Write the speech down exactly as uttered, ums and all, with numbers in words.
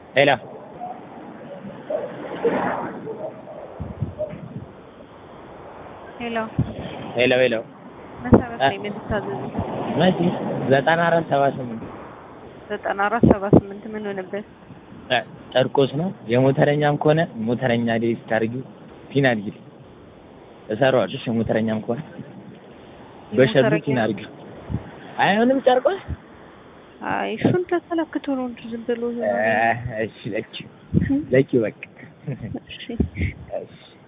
ሄሎ ሄሎ ሄሎ ሄሎ መሰረት ነኝ የምትታዘዘው መቼ ዘጠና አራት ሰባ ስምንት ዘጠና አራት ሰባ ስምንት ምን ሆነበት? ጨርቆስ ነው የሞተረኛም ከሆነ ሞተረኛ ዴስ ታርጊው ፒን አድርጊ እሰራዋለሁ። የሞተረኛም ከሆነ በሸርጥ ፒን አድርጊ አይሆንም ጨርቆስ አይ እሱን ተከለክቶ ነው እንጂ ዝም ብሎ እሺ ለኪ ለኪ በቃ እሺ እሺ